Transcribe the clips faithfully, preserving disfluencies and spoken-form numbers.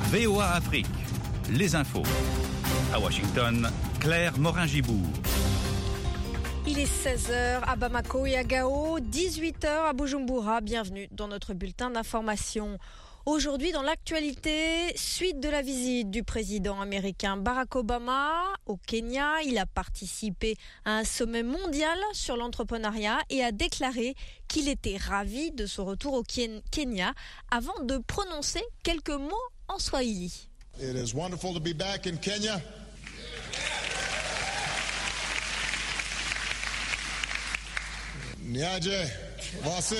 V O A Afrique, les infos. À Washington, Claire Morin-Gibourg. Il est seize heures à Bamako et à Gao, dix-huit heures à Bujumbura. Bienvenue dans notre bulletin d'information. Aujourd'hui, dans l'actualité, suite de la visite du président américain Barack Obama au Kenya, il a participé à un sommet mondial sur l'entrepreneuriat et a déclaré qu'il était ravi de son retour au Kenya avant de prononcer quelques mots en Swahili. It is wonderful to be back in Kenya. Niaje, voici.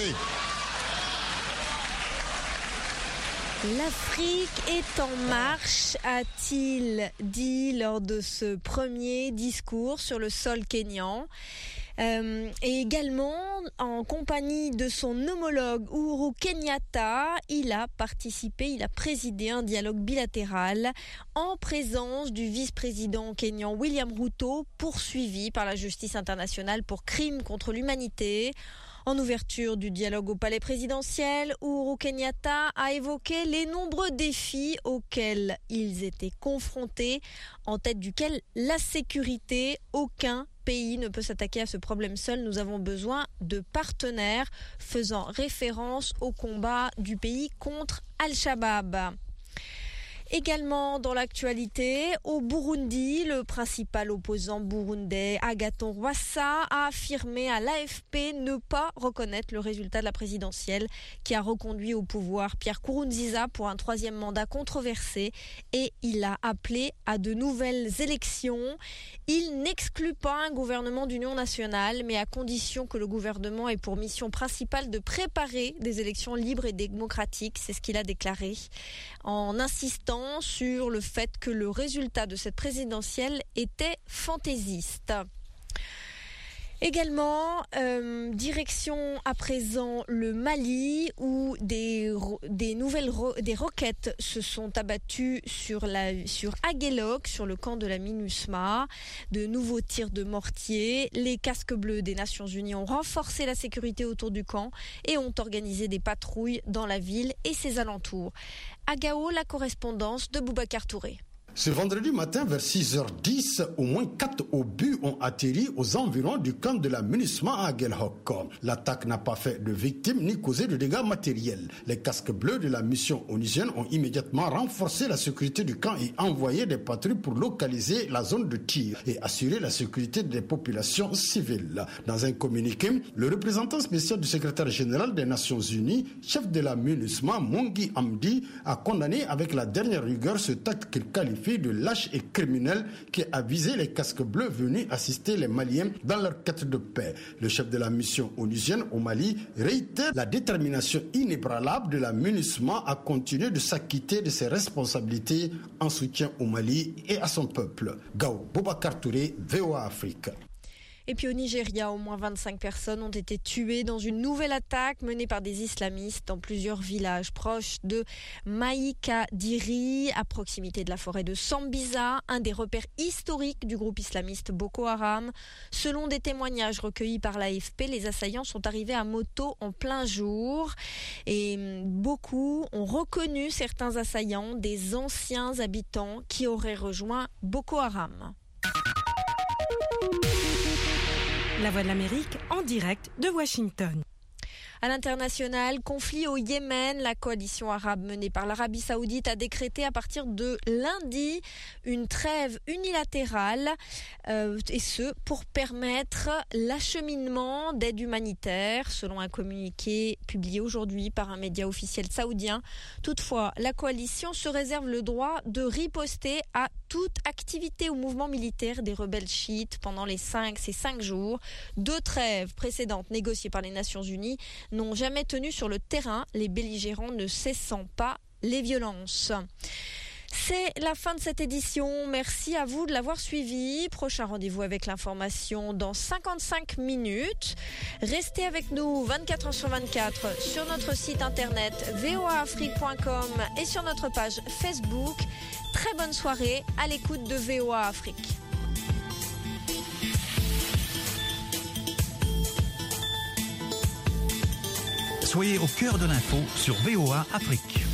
L'Afrique est en marche, a-t-il dit lors de ce premier discours sur le sol kényan. Euh, et également, en compagnie de son homologue Uhuru Kenyatta, il a participé, il a présidé un dialogue bilatéral en présence du vice-président kényan William Ruto, poursuivi par la justice internationale pour crimes contre l'humanité. En ouverture du dialogue au palais présidentiel, Uhuru Kenyatta a évoqué les nombreux défis auxquels ils étaient confrontés, en tête duquel la sécurité. Aucun pays ne peut s'attaquer à ce problème seul. Nous avons besoin de partenaires, faisant référence au combat du pays contre Al-Shabaab. Également dans l'actualité, au Burundi, le principal opposant burundais, Agathon Rwasa, a affirmé à l'A F P ne pas reconnaître le résultat de la présidentielle qui a reconduit au pouvoir Pierre Nkurunziza pour un troisième mandat controversé, et il a appelé à de nouvelles élections. Il n'exclut pas un gouvernement d'union nationale, mais à condition que le gouvernement ait pour mission principale de préparer des élections libres et démocratiques. C'est ce qu'il a déclaré, en insistant sur le fait que le résultat de cette présidentielle était fantaisiste. Également, euh, direction à présent le Mali, où des, des nouvelles ro- des roquettes se sont abattues sur, la, sur Aguelok, sur le camp de la MINUSMA. De nouveaux tirs de mortier. Les casques bleus des Nations Unies ont renforcé la sécurité autour du camp et ont organisé des patrouilles dans la ville et ses alentours. À Gao, la correspondance de Boubacar Touré. Ce vendredi matin, vers six heures dix, au moins quatre obus ont atterri aux environs du camp de la MINUSMA à Aguelhok. L'attaque n'a pas fait de victimes ni causé de dégâts matériels. Les casques bleus de la mission onusienne ont immédiatement renforcé la sécurité du camp et envoyé des patrouilles pour localiser la zone de tir et assurer la sécurité des populations civiles. Dans un communiqué, le représentant spécial du secrétaire général des Nations Unies, chef de la MINUSMA, Mungi Amdi, a condamné avec la dernière rigueur ce acte qu'il qualifie de lâche et criminel qui a visé les casques bleus venus assister les Maliens dans leur quête de paix. Le chef de la mission onusienne au Mali réitère la détermination inébranlable de la MINUSMA à continuer de s'acquitter de ses responsabilités en soutien au Mali et à son peuple. Gao, Boubacar Touré, V O A Afrique. Et puis au Nigeria, au moins vingt-cinq personnes ont été tuées dans une nouvelle attaque menée par des islamistes dans plusieurs villages proches de Maïkadiri, à proximité de la forêt de Sambisa, un des repères historiques du groupe islamiste Boko Haram. Selon des témoignages recueillis par l'A F P, les assaillants sont arrivés à moto en plein jour et beaucoup ont reconnu certains assaillants des anciens habitants qui auraient rejoint Boko Haram. La Voix de l'Amérique en direct de Washington. À l'international, conflit au Yémen, la coalition arabe menée par l'Arabie Saoudite a décrété à partir de lundi une trêve unilatérale, euh, et ce pour permettre l'acheminement d'aide humanitaire, selon un communiqué publié aujourd'hui par un média officiel saoudien. Toutefois, la coalition se réserve le droit de riposter à toute activité ou mouvement militaire des rebelles chiites pendant les cinq, ces cinq jours. Deux trêves précédentes négociées par les Nations Unies n'ont jamais tenu sur le terrain, les belligérants ne cessant pas les violences. C'est la fin de cette édition. Merci à vous de l'avoir suivi. Prochain rendez-vous avec l'information dans cinquante-cinq minutes. Restez avec nous vingt-quatre heures sur vingt-quatre sur notre site internet v o a afrique point com et sur notre page Facebook. Très bonne soirée à l'écoute de V O A Afrique. Soyez au cœur de l'info sur V O A Afrique.